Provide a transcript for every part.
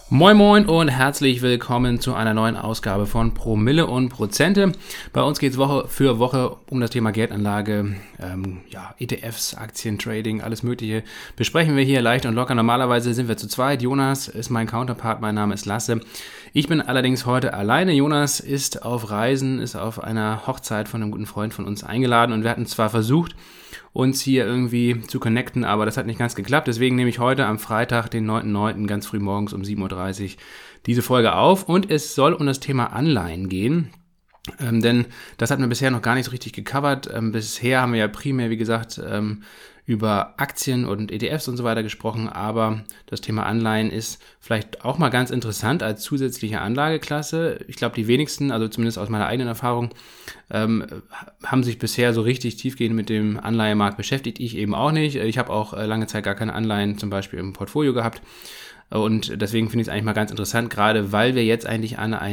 Moin Moin und herzlich willkommen zu einer neuen Ausgabe von Promille und Prozente. Bei uns geht es Woche für Woche um das Thema Geldanlage, ETFs, Aktientrading, alles Mögliche. Besprechen wir hier leicht und locker. Normalerweise sind wir zu zweit. Jonas ist mein Counterpart, mein Name ist Lasse. Ich bin allerdings heute alleine. Jonas ist auf Reisen, ist auf einer Hochzeit von einem guten Freund von uns eingeladen und wir hatten zwar versucht, uns hier irgendwie zu connecten, aber das hat nicht ganz geklappt. Deswegen nehme ich heute am Freitag, den 9.9. ganz früh morgens um 7.30 Uhr diese Folge auf und es soll um das Thema Anleihen gehen. Denn das hatten wir bisher noch gar nicht so richtig gecovert. Bisher haben wir ja primär, wie gesagt, über Aktien und ETFs und so weiter gesprochen, aber das Thema Anleihen ist vielleicht auch mal ganz interessant als zusätzliche Anlageklasse. Ich glaube, die wenigsten, also zumindest aus meiner eigenen Erfahrung, haben sich bisher so richtig tiefgehend mit dem Anleihemarkt beschäftigt. Ich eben auch nicht. Ich habe auch lange Zeit gar keine Anleihen zum Beispiel im Portfolio gehabt und deswegen finde ich es eigentlich mal ganz interessant, gerade weil wir jetzt eigentlich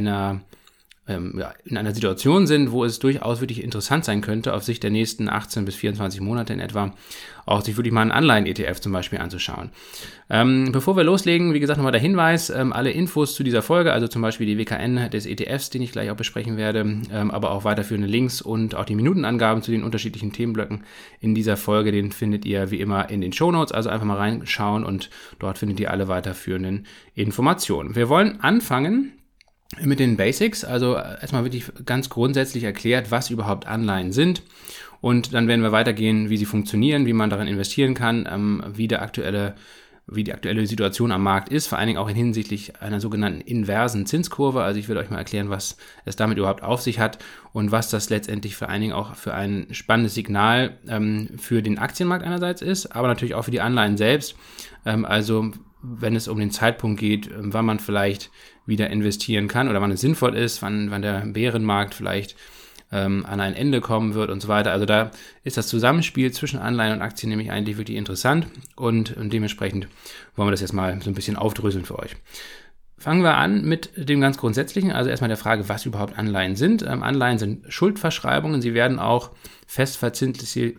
in einer Situation sind, wo es durchaus wirklich interessant sein könnte, auf Sicht der nächsten 18 bis 24 Monate in etwa, auch sich wirklich mal einen Anleihen-ETF zum Beispiel anzuschauen. Bevor wir loslegen, wie gesagt, nochmal der Hinweis, alle Infos zu dieser Folge, also zum Beispiel die WKN des ETFs, den ich gleich auch besprechen werde, aber auch weiterführende Links und auch die Minutenangaben zu den unterschiedlichen Themenblöcken in dieser Folge, den findet ihr wie immer in den Shownotes, also einfach mal reinschauen und dort findet ihr alle weiterführenden Informationen. Wir wollen anfangen mit den Basics, also erstmal wirklich ganz grundsätzlich erklärt, was überhaupt Anleihen sind und dann werden wir weitergehen, wie sie funktionieren, wie man darin investieren kann, wie die aktuelle Situation am Markt ist, vor allen Dingen auch hinsichtlich einer sogenannten inversen Zinskurve. Also ich will euch mal erklären, was es damit überhaupt auf sich hat und was das letztendlich vor allen Dingen auch für ein spannendes Signal für den Aktienmarkt einerseits ist, aber natürlich auch für die Anleihen selbst. Also wenn es um den Zeitpunkt geht, wann man vielleicht wieder investieren kann oder wann es sinnvoll ist, wann der Bärenmarkt vielleicht an ein Ende kommen wird und so weiter. Also da ist das Zusammenspiel zwischen Anleihen und Aktien nämlich eigentlich wirklich interessant und dementsprechend wollen wir das jetzt mal so ein bisschen aufdröseln für euch. Fangen wir an mit dem ganz Grundsätzlichen, also erstmal der Frage, was überhaupt Anleihen sind. Anleihen sind Schuldverschreibungen, sie werden auch festverzinsliche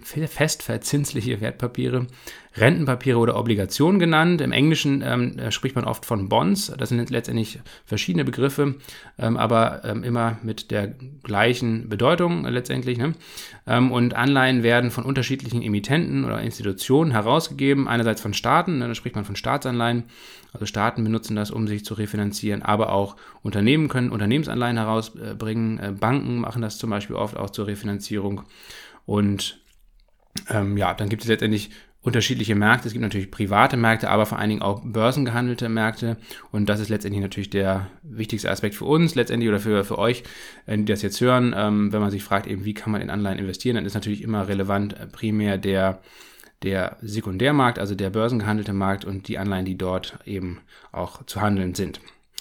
Wertpapiere, Rentenpapiere oder Obligationen genannt. Im Englischen spricht man oft von Bonds, das sind letztendlich verschiedene Begriffe, aber immer mit der gleichen Bedeutung letztendlich. Ne? Und Anleihen werden von unterschiedlichen Emittenten oder Institutionen herausgegeben, einerseits von Staaten, da spricht man von Staatsanleihen, also Staaten benutzen das, um sich zu refinanzieren, aber auch Unternehmen können Unternehmensanleihen herausbringen, Banken machen das zum Beispiel oft auch zur Refinanzierung und dann gibt es letztendlich unterschiedliche Märkte. Es gibt natürlich private Märkte, aber vor allen Dingen auch börsengehandelte Märkte und das ist letztendlich natürlich der wichtigste Aspekt für uns letztendlich oder für euch, die das jetzt hören. Wenn man sich fragt, eben wie kann man in Anleihen investieren, dann ist natürlich immer relevant primär der Sekundärmarkt, also der börsengehandelte Markt und die Anleihen, die dort eben auch zu handeln sind.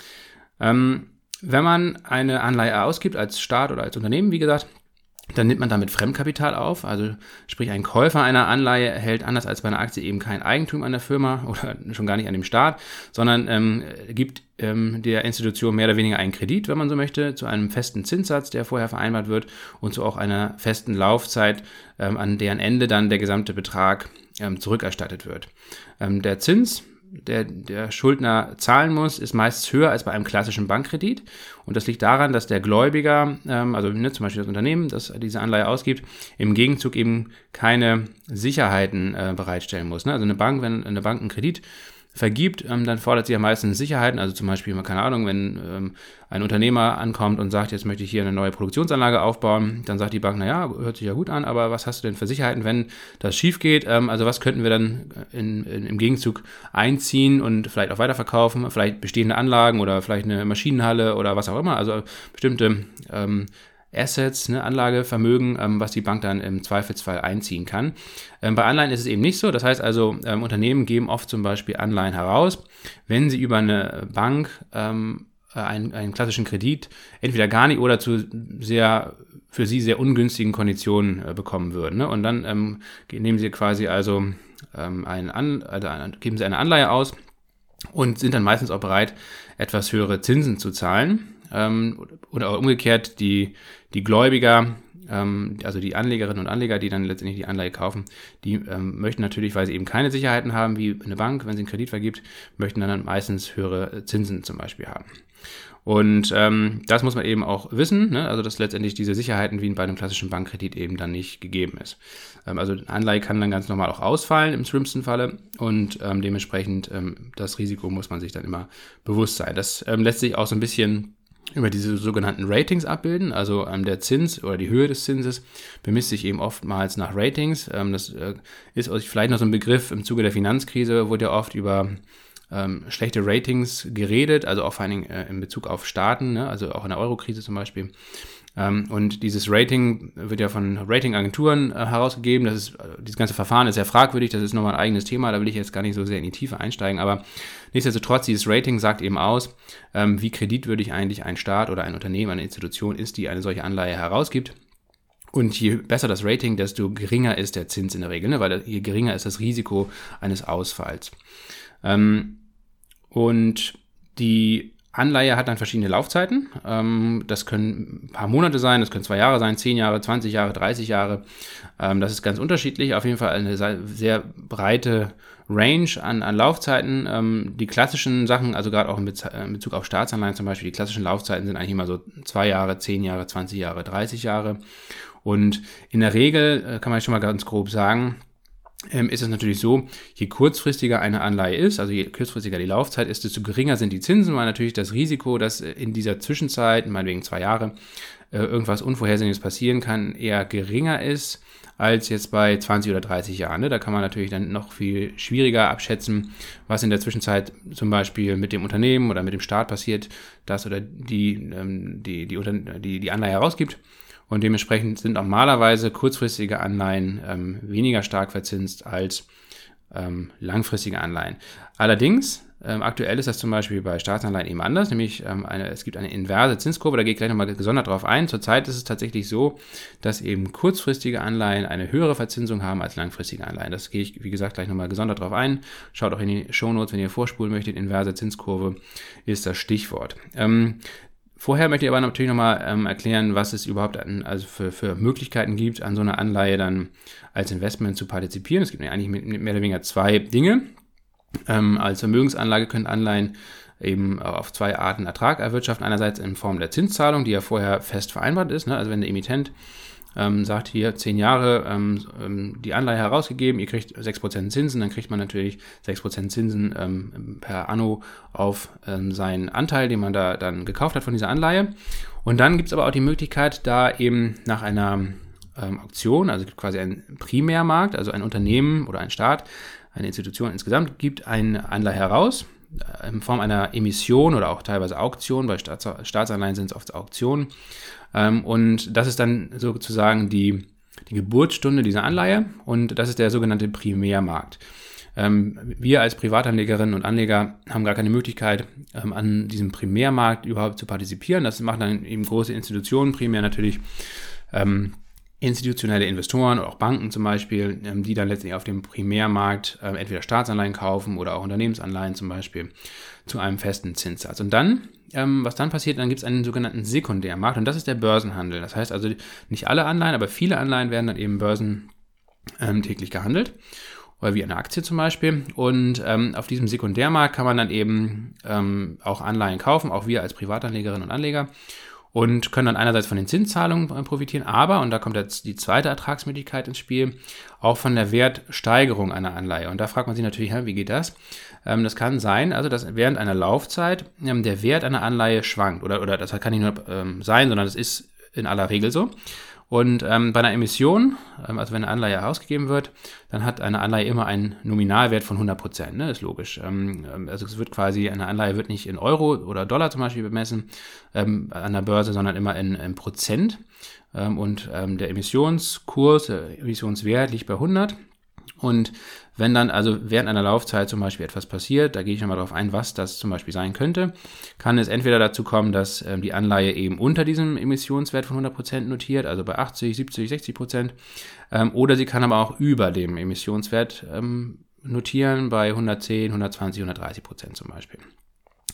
Wenn man eine Anleihe ausgibt als Staat oder als Unternehmen, wie gesagt, dann nimmt man damit Fremdkapital auf, also sprich ein Käufer einer Anleihe hält anders als bei einer Aktie eben kein Eigentum an der Firma oder schon gar nicht an dem Staat, sondern gibt der Institution mehr oder weniger einen Kredit, wenn man so möchte, zu einem festen Zinssatz, der vorher vereinbart wird und zu auch einer festen Laufzeit, an deren Ende dann der gesamte Betrag zurückerstattet wird. Der Zins, der Schuldner zahlen muss, ist meist höher als bei einem klassischen Bankkredit. Und das liegt daran, dass der Gläubiger, zum Beispiel das Unternehmen, das diese Anleihe ausgibt, im Gegenzug eben keine Sicherheiten bereitstellen muss. Ne? Also wenn eine Bank einen Kredit vergibt, dann fordert sie ja meistens Sicherheiten, also zum Beispiel, keine Ahnung, wenn ein Unternehmer ankommt und sagt, jetzt möchte ich hier eine neue Produktionsanlage aufbauen, dann sagt die Bank, naja, hört sich ja gut an, aber was hast du denn für Sicherheiten, wenn das schief geht, also was könnten wir dann im Gegenzug einziehen und vielleicht auch weiterverkaufen, vielleicht bestehende Anlagen oder vielleicht eine Maschinenhalle oder was auch immer, also bestimmte Assets, Anlagevermögen, was die Bank dann im Zweifelsfall einziehen kann. Bei Anleihen ist es eben nicht so. Das heißt also, Unternehmen geben oft zum Beispiel Anleihen heraus, wenn sie über eine Bank einen klassischen Kredit entweder gar nicht oder zu für sie sehr ungünstigen Konditionen bekommen würden. Ne? Und dann nehmen sie quasi geben sie eine Anleihe aus und sind dann meistens auch bereit, etwas höhere Zinsen zu zahlen. oder umgekehrt die Gläubiger, also die Anlegerinnen und Anleger, die dann letztendlich die Anleihe kaufen, die möchten natürlich, weil sie eben keine Sicherheiten haben, wie eine Bank, wenn sie einen Kredit vergibt, möchten dann meistens höhere Zinsen zum Beispiel haben. Und das muss man eben auch wissen, ne? Also dass letztendlich diese Sicherheiten wie bei einem klassischen Bankkredit eben dann nicht gegeben ist. Also eine Anleihe kann dann ganz normal auch ausfallen im schlimmsten Falle und dementsprechend das Risiko muss man sich dann immer bewusst sein. Das lässt sich auch so ein bisschen über diese sogenannten Ratings abbilden, also der Zins oder die Höhe des Zinses bemisst sich eben oftmals nach Ratings. Das ist vielleicht noch so ein Begriff im Zuge der Finanzkrise, wurde ja oft über schlechte Ratings geredet, also auch vor allen Dingen in Bezug auf Staaten, ne? Also auch in der Euro-Krise zum Beispiel. Und dieses Rating wird ja von Ratingagenturen herausgegeben. Dieses ganze Verfahren ist sehr fragwürdig, das ist nochmal ein eigenes Thema, da will ich jetzt gar nicht so sehr in die Tiefe einsteigen, aber nichtsdestotrotz, dieses Rating sagt eben aus, wie kreditwürdig eigentlich ein Staat oder ein Unternehmen, eine Institution ist, die eine solche Anleihe herausgibt. Und je besser das Rating, desto geringer ist der Zins in der Regel, ne? Weil je geringer ist das Risiko eines Ausfalls. Und die Anleihe hat dann verschiedene Laufzeiten. Das können ein paar Monate sein, das können 2 Jahre sein, 10 Jahre, 20 Jahre, 30 Jahre. Das ist ganz unterschiedlich. Auf jeden Fall eine sehr breite Range an Laufzeiten. Die klassischen Sachen, also gerade auch in Bezug auf Staatsanleihen zum Beispiel, die klassischen Laufzeiten sind eigentlich immer so 2 Jahre, 10 Jahre, 20 Jahre, 30 Jahre. Und in der Regel, kann man schon mal ganz grob sagen, ist es natürlich so, je kurzfristiger eine Anleihe ist, also je kurzfristiger die Laufzeit ist, desto geringer sind die Zinsen, weil natürlich das Risiko, dass in dieser Zwischenzeit, meinetwegen 2 Jahre, irgendwas Unvorhersehendes passieren kann, eher geringer ist als jetzt bei 20 oder 30 Jahren. Ne? Da kann man natürlich dann noch viel schwieriger abschätzen, was in der Zwischenzeit zum Beispiel mit dem Unternehmen oder mit dem Staat passiert, das oder die Anleihe herausgibt. Und dementsprechend sind normalerweise kurzfristige Anleihen weniger stark verzinst als langfristige Anleihen. Allerdings, aktuell ist das zum Beispiel bei Staatsanleihen eben anders, nämlich es gibt eine inverse Zinskurve, da gehe ich gleich nochmal gesondert drauf ein. Zurzeit ist es tatsächlich so, dass eben kurzfristige Anleihen eine höhere Verzinsung haben als langfristige Anleihen. Das gehe ich, wie gesagt, gleich nochmal gesondert drauf ein. Schaut auch in die Shownotes, wenn ihr vorspulen möchtet. Inverse Zinskurve ist das Stichwort. Vorher möchte ich aber natürlich nochmal erklären, was es überhaupt für Möglichkeiten gibt, an so einer Anleihe dann als Investment zu partizipieren. Es gibt eigentlich mehr oder weniger 2 Dinge. Als Vermögensanlage können Anleihen eben auf 2 Arten Ertrag erwirtschaften. Einerseits in Form der Zinszahlung, die ja vorher fest vereinbart ist. Ne? Also wenn der Emittent sagt hier 10 Jahre die Anleihe herausgegeben, ihr kriegt 6% Zinsen, dann kriegt man natürlich 6% Zinsen per Anno auf seinen Anteil, den man da dann gekauft hat von dieser Anleihe. Und dann gibt es aber auch die Möglichkeit, da eben nach einer Auktion, also quasi einen Primärmarkt, also ein Unternehmen oder ein Staat, eine Institution insgesamt, gibt eine Anleihe heraus, in Form einer Emission oder auch teilweise Auktion, bei Staatsanleihen sind es oft Auktionen. Und das ist dann sozusagen die Geburtsstunde dieser Anleihe und das ist der sogenannte Primärmarkt. Wir als Privatanlegerinnen und Anleger haben gar keine Möglichkeit, an diesem Primärmarkt überhaupt zu partizipieren. Das machen dann eben große Institutionen, primär natürlich institutionelle Investoren oder auch Banken zum Beispiel, die dann letztendlich auf dem Primärmarkt entweder Staatsanleihen kaufen oder auch Unternehmensanleihen zum Beispiel zu einem festen Zinssatz. Und dann, was dann passiert, dann gibt es einen sogenannten Sekundärmarkt und das ist der Börsenhandel. Das heißt also, nicht alle Anleihen, aber viele Anleihen werden dann eben börsentäglich gehandelt. Oder wie eine Aktie zum Beispiel. Und auf diesem Sekundärmarkt kann man dann eben auch Anleihen kaufen, auch wir als Privatanlegerinnen und Anleger. Und können dann einerseits von den Zinszahlungen profitieren, aber, und da kommt jetzt die zweite Ertragsmöglichkeit ins Spiel, auch von der Wertsteigerung einer Anleihe. Und da fragt man sich natürlich, wie geht das? Das kann sein, also dass während einer Laufzeit der Wert einer Anleihe schwankt. Oder das kann nicht nur sein, sondern das ist in aller Regel so. Und bei einer Emission, also wenn eine Anleihe herausgegeben wird, dann hat eine Anleihe immer einen Nominalwert von 100%, ne? Ist logisch. Also es wird quasi, eine Anleihe wird nicht in Euro oder Dollar zum Beispiel bemessen an der Börse, sondern immer in Prozent. Und der Emissionskurs, der Emissionswert liegt bei 100. Und wenn dann also während einer Laufzeit zum Beispiel etwas passiert, da gehe ich nochmal darauf ein, was das zum Beispiel sein könnte, kann es entweder dazu kommen, dass die Anleihe eben unter diesem Emissionswert von 100% notiert, also bei 80, 70, 60%, oder sie kann aber auch über dem Emissionswert notieren, bei 110, 120, 130% zum Beispiel.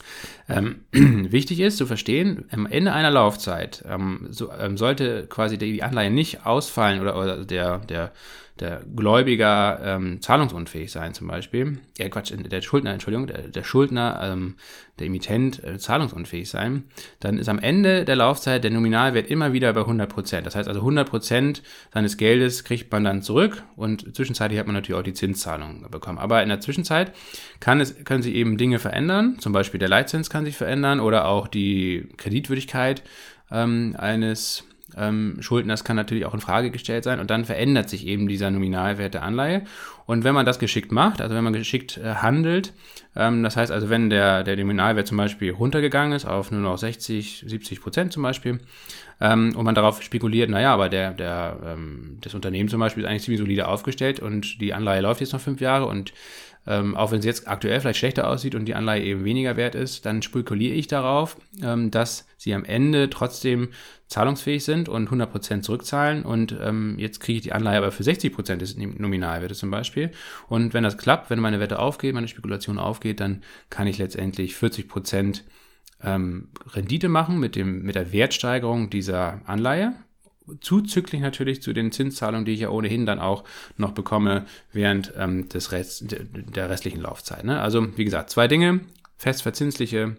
Wichtig ist zu verstehen, am Ende einer Laufzeit sollte quasi die Anleihe nicht ausfallen oder der Gläubiger zahlungsunfähig sein zum Beispiel, der Schuldner, der Emittent zahlungsunfähig sein, dann ist am Ende der Laufzeit der Nominalwert immer wieder bei 100%. Das heißt also 100% seines Geldes kriegt man dann zurück und zwischenzeitlich hat man natürlich auch die Zinszahlung bekommen. Aber in der Zwischenzeit können sich eben Dinge verändern, zum Beispiel der Leitzins kann sich verändern oder auch die Kreditwürdigkeit eines Schuldners kann natürlich auch in Frage gestellt sein und dann verändert sich eben dieser Nominalwert der Anleihe. Und wenn man das geschickt macht, also wenn man geschickt handelt, das heißt also, wenn der Nominalwert zum Beispiel runtergegangen ist auf nur noch 60-70% zum Beispiel und man darauf spekuliert, naja, aber das Unternehmen zum Beispiel ist eigentlich ziemlich solide aufgestellt und die Anleihe läuft jetzt noch 5 Jahre und auch wenn es jetzt aktuell vielleicht schlechter aussieht und die Anleihe eben weniger wert ist, dann spekuliere ich darauf, dass sie am Ende trotzdem zahlungsfähig sind und 100% zurückzahlen und jetzt kriege ich die Anleihe aber für 60% des Nominalwertes zum Beispiel. Und wenn das klappt, wenn meine Wette aufgeht, meine Spekulation aufgeht, dann kann ich letztendlich 40% Rendite machen mit der Wertsteigerung dieser Anleihe. Zuzüglich natürlich zu den Zinszahlungen, die ich ja ohnehin dann auch noch bekomme während der restlichen Laufzeit. Ne? Also wie gesagt, 2 Dinge, festverzinsliche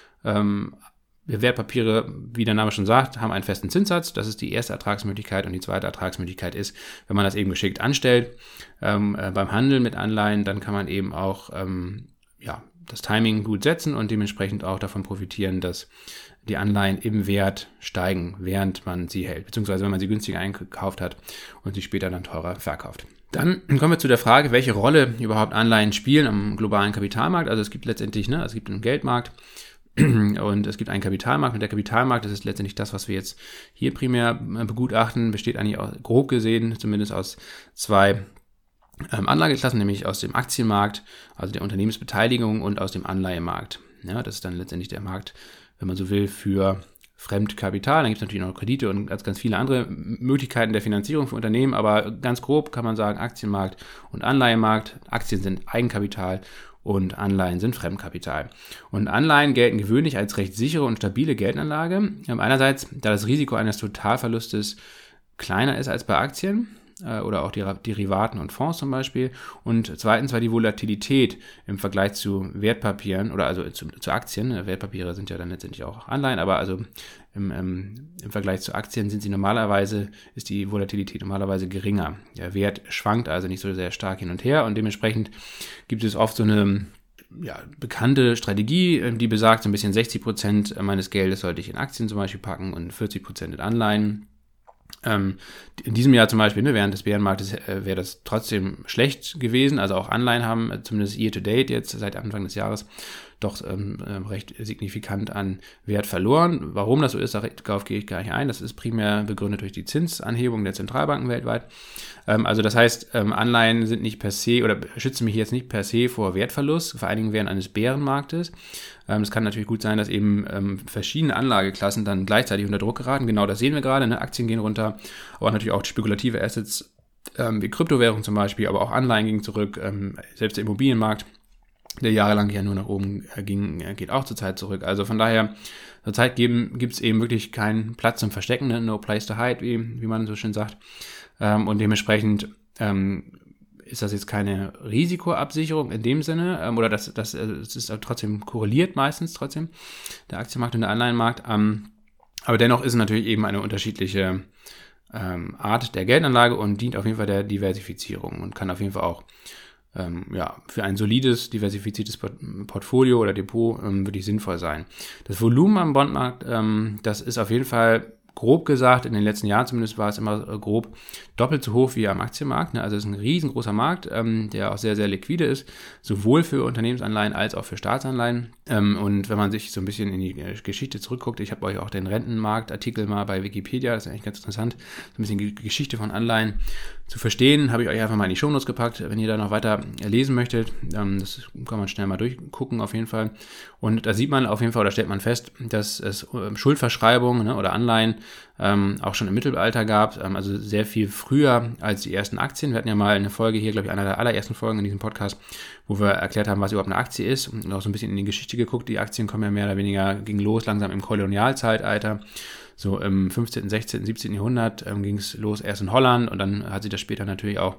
Wertpapiere, wie der Name schon sagt, haben einen festen Zinssatz. Das ist die erste Ertragsmöglichkeit und die zweite Ertragsmöglichkeit ist, wenn man das eben geschickt anstellt, beim Handel mit Anleihen, dann kann man eben auch das Timing gut setzen und dementsprechend auch davon profitieren, dass die Anleihen im Wert steigen, während man sie hält, beziehungsweise wenn man sie günstiger eingekauft hat und sie später dann teurer verkauft. Dann kommen wir zu der Frage, welche Rolle überhaupt Anleihen spielen am globalen Kapitalmarkt. Also es gibt letztendlich, es gibt einen Geldmarkt und es gibt einen Kapitalmarkt. Und der Kapitalmarkt, das ist letztendlich das, was wir jetzt hier primär begutachten, besteht eigentlich auch grob gesehen zumindest aus 2 Anlageklassen, nämlich aus dem Aktienmarkt, also der Unternehmensbeteiligung und aus dem Anleihemarkt. Ja, das ist dann letztendlich der Markt, wenn man so will, für Fremdkapital. Dann gibt es natürlich noch Kredite und ganz viele andere Möglichkeiten der Finanzierung für Unternehmen, aber ganz grob kann man sagen, Aktienmarkt und Anleihemarkt. Aktien sind Eigenkapital und Anleihen sind Fremdkapital. Und Anleihen gelten gewöhnlich als recht sichere und stabile Geldanlage. Einerseits, da das Risiko eines Totalverlustes kleiner ist als bei Aktien oder auch Derivaten und Fonds zum Beispiel. Und zweitens, weil die Volatilität im Vergleich zu Wertpapieren oder also zu Aktien, Wertpapiere sind ja dann letztendlich auch Anleihen, aber also im Vergleich zu Aktien ist die Volatilität normalerweise geringer. Der Wert schwankt also nicht so sehr stark hin und her und dementsprechend gibt es oft so eine bekannte Strategie, die besagt, so ein bisschen 60% meines Geldes sollte ich in Aktien zum Beispiel packen und 40% in Anleihen. In diesem Jahr zum Beispiel, während des Bärenmarktes, wäre das trotzdem schlecht gewesen. Also auch Anleihen haben zumindest year to date jetzt seit Anfang des Jahres doch recht signifikant an Wert verloren. Warum das so ist, darauf gehe ich gar nicht ein. Das ist primär begründet durch die Zinsanhebung der Zentralbanken weltweit. Also das heißt, Anleihen sind nicht per se oder schützen mich jetzt nicht per se vor Wertverlust, vor allen Dingen während eines Bärenmarktes. Es kann natürlich gut sein, dass eben verschiedene Anlageklassen dann gleichzeitig unter Druck geraten. Genau das sehen wir gerade. Aktien gehen runter, aber natürlich auch spekulative Assets wie Kryptowährung zum Beispiel, aber auch Anleihen gingen zurück. Selbst der Immobilienmarkt, der jahrelang ja nur nach oben ging, geht auch zurzeit zurück. Also von daher, zurzeit gibt es eben wirklich keinen Platz zum Verstecken, no place to hide, wie man so schön sagt. Und dementsprechend ist das jetzt keine Risikoabsicherung in dem Sinne, oder das ist trotzdem korreliert meistens trotzdem, der Aktienmarkt und der Anleihenmarkt. Aber dennoch ist es natürlich eben eine unterschiedliche Art der Geldanlage und dient auf jeden Fall der Diversifizierung und kann auf jeden Fall auch für ein solides, diversifiziertes Portfolio oder Depot wirklich sinnvoll sein. Das Volumen am Bondmarkt, das ist auf jeden Fall grob gesagt, in den letzten Jahren zumindest war es immer grob doppelt so hoch wie am Aktienmarkt. Also es ist ein riesengroßer Markt, der auch sehr, sehr liquide ist, sowohl für Unternehmensanleihen als auch für Staatsanleihen. Und wenn man sich so ein bisschen in die Geschichte zurückguckt, ich habe euch auch den Rentenmarktartikel mal bei Wikipedia, das ist eigentlich ganz interessant, so ein bisschen die Geschichte von Anleihen zu verstehen, habe ich euch einfach mal in die Shownotes gepackt, wenn ihr da noch weiter lesen möchtet. Das kann man schnell mal durchgucken auf jeden Fall. Und da sieht man auf jeden Fall oder stellt man fest, dass es Schuldverschreibungen oder Anleihen auch schon im Mittelalter gab, also sehr viel früher als die ersten Aktien. Wir hatten ja mal eine Folge hier, glaube ich, einer der allerersten Folgen in diesem Podcast, wo wir erklärt haben, was überhaupt eine Aktie ist und auch so ein bisschen in die Geschichte geguckt. Die Aktien kommen ja mehr oder weniger, gingen los langsam im Kolonialzeitalter. So im 15., 16., 17. Jahrhundert ging es los erst in Holland und dann hat sich das später natürlich auch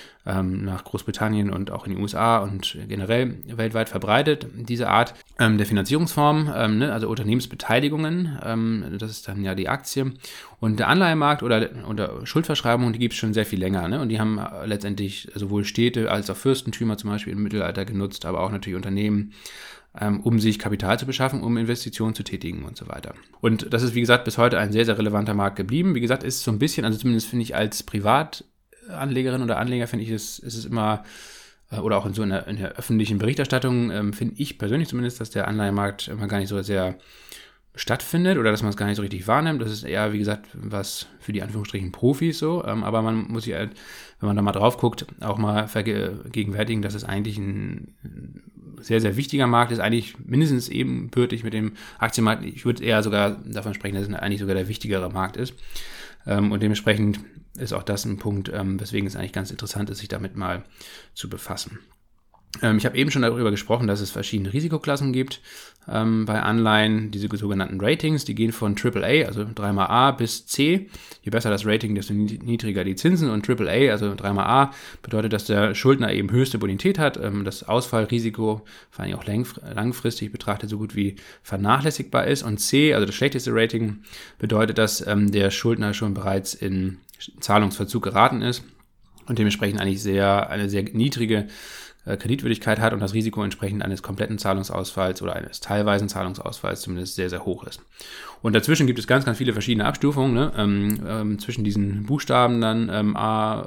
nach Großbritannien und auch in die USA und generell weltweit verbreitet. Diese Art der Finanzierungsform, also Unternehmensbeteiligungen, das ist dann ja die Aktie. Und der Anleihemarkt oder Schuldverschreibungen, die gibt es schon sehr viel länger. Ne? Und die haben letztendlich sowohl Städte als auch Fürstentümer zum Beispiel im Mittelalter genutzt, aber auch natürlich Unternehmen, um sich Kapital zu beschaffen, um Investitionen zu tätigen und so weiter. Und das ist, wie gesagt, bis heute ein sehr, sehr relevanter Markt geblieben. Wie gesagt, ist so ein bisschen, also zumindest finde ich als Privatanlegerin oder Anleger, finde ich, ist es immer, oder auch in der öffentlichen Berichterstattung, finde ich persönlich zumindest, dass der Anleihemarkt immer gar nicht so sehr stattfindet oder dass man es gar nicht so richtig wahrnimmt. Das ist eher, wie gesagt, was für die Anführungsstrichen Profis so, aber man muss sich halt, wenn man da mal drauf guckt, auch mal vergegenwärtigen, dass es eigentlich ein sehr, sehr wichtiger Markt ist, eigentlich mindestens ebenbürtig mit dem Aktienmarkt. Ich würde eher sogar davon sprechen, dass es eigentlich sogar der wichtigere Markt ist. Und dementsprechend ist auch das ein Punkt, weswegen es eigentlich ganz interessant ist, sich damit mal zu befassen. Ich habe eben schon darüber gesprochen, dass es verschiedene Risikoklassen gibt bei Anleihen, diese sogenannten Ratings, die gehen von AAA, also 3x A, bis C. Je besser das Rating, desto niedriger die Zinsen. Und AAA, also 3x A, bedeutet, dass der Schuldner eben höchste Bonität hat, das Ausfallrisiko, vor allem auch langfristig betrachtet, so gut wie vernachlässigbar ist. Und C, also das schlechteste Rating, bedeutet, dass der Schuldner schon bereits in Zahlungsverzug geraten ist und dementsprechend eigentlich eine sehr niedrige Kreditwürdigkeit hat und das Risiko entsprechend eines kompletten Zahlungsausfalls oder eines teilweisen Zahlungsausfalls zumindest sehr, sehr hoch ist. Und dazwischen gibt es ganz, ganz viele verschiedene Abstufungen, ne? Zwischen diesen Buchstaben dann A,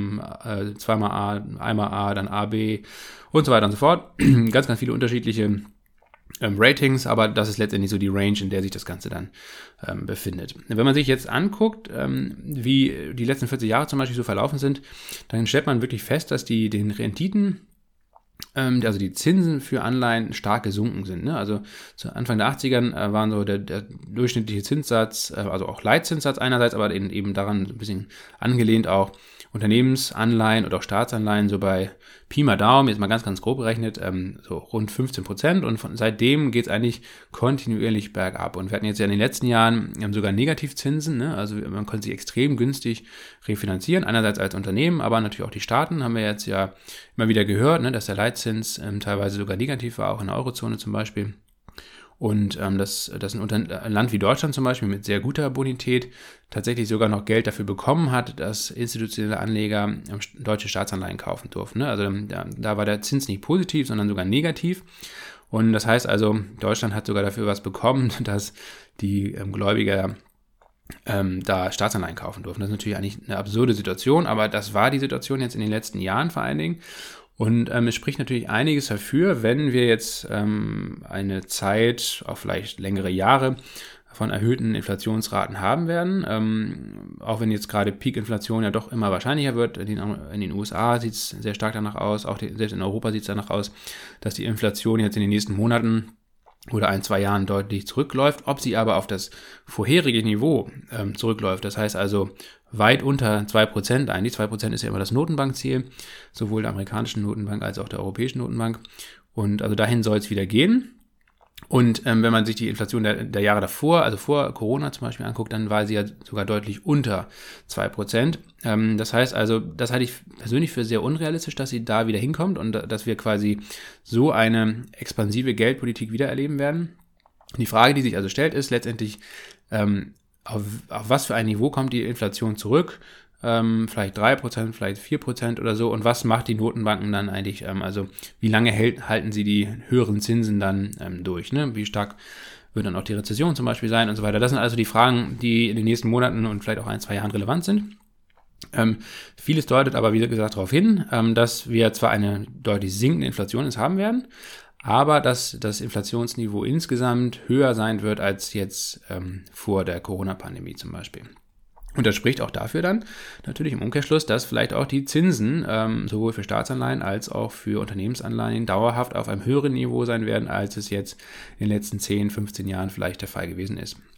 2x A, 1x A, dann A, B und so weiter und so fort. Ganz, ganz viele unterschiedliche Ratings, aber das ist letztendlich so die Range, in der sich das Ganze dann befindet. Wenn man sich jetzt anguckt, wie die letzten 40 Jahre zum Beispiel so verlaufen sind, dann stellt man wirklich fest, dass den Renditen, also die Zinsen für Anleihen stark gesunken sind. Ne? Also zu Anfang der 80ern waren so der durchschnittliche Zinssatz, also auch Leitzinssatz einerseits, aber eben daran ein bisschen angelehnt auch Unternehmensanleihen oder auch Staatsanleihen so bei Pi mal Daumen, jetzt mal ganz, ganz grob berechnet, so rund 15% und seitdem geht es eigentlich kontinuierlich bergab. Und wir hatten jetzt ja in den letzten Jahren sogar Negativzinsen, ne? Also man konnte sich extrem günstig refinanzieren, einerseits als Unternehmen, aber natürlich auch die Staaten, haben wir jetzt ja immer wieder gehört, ne? Dass der Leitzins teilweise sogar negativ war, auch in der Eurozone zum Beispiel. Und dass ein Land wie Deutschland zum Beispiel mit sehr guter Bonität tatsächlich sogar noch Geld dafür bekommen hat, dass institutionelle Anleger deutsche Staatsanleihen kaufen durften. Ne? Also da war der Zins nicht positiv, sondern sogar negativ. Und das heißt also, Deutschland hat sogar dafür was bekommen, dass die Gläubiger da Staatsanleihen kaufen durften. Das ist natürlich eigentlich eine absurde Situation, aber das war die Situation jetzt in den letzten Jahren vor allen Dingen. Und es spricht natürlich einiges dafür, wenn wir jetzt eine Zeit, auch vielleicht längere Jahre, von erhöhten Inflationsraten haben werden. Auch wenn jetzt gerade Peak-Inflation ja doch immer wahrscheinlicher wird. In den USA sieht es sehr stark danach aus, auch selbst in Europa sieht es danach aus, dass die Inflation jetzt in den nächsten Monaten oder 1-2 Jahren deutlich zurückläuft. Ob sie aber auf das vorherige Niveau zurückläuft, das heißt also weit unter 2% eigentlich. 2% ist ja immer das Notenbankziel, sowohl der amerikanischen Notenbank als auch der europäischen Notenbank. Und also dahin soll es wieder gehen. Und wenn man sich die Inflation der Jahre davor, also vor Corona zum Beispiel anguckt, dann war sie ja sogar deutlich unter 2%. Das heißt also, das halte ich persönlich für sehr unrealistisch, dass sie da wieder hinkommt und dass wir quasi so eine expansive Geldpolitik wieder erleben werden. Die Frage, die sich also stellt, ist letztendlich, auf was für ein Niveau kommt die Inflation zurück? Vielleicht 3%, vielleicht 4% oder so. Und was macht die Notenbanken dann eigentlich? Also wie lange halten sie die höheren Zinsen dann durch? Ne? Wie stark wird dann auch die Rezession zum Beispiel sein und so weiter? Das sind also die Fragen, die in den nächsten Monaten und vielleicht auch 1-2 Jahren relevant sind. Vieles deutet aber, wie gesagt, darauf hin, dass wir zwar eine deutlich sinkende Inflation jetzt haben werden, aber dass das Inflationsniveau insgesamt höher sein wird als jetzt vor der Corona-Pandemie zum Beispiel. Und das spricht auch dafür dann natürlich im Umkehrschluss, dass vielleicht auch die Zinsen sowohl für Staatsanleihen als auch für Unternehmensanleihen dauerhaft auf einem höheren Niveau sein werden, als es jetzt in den letzten 10, 15 Jahren vielleicht der Fall gewesen ist.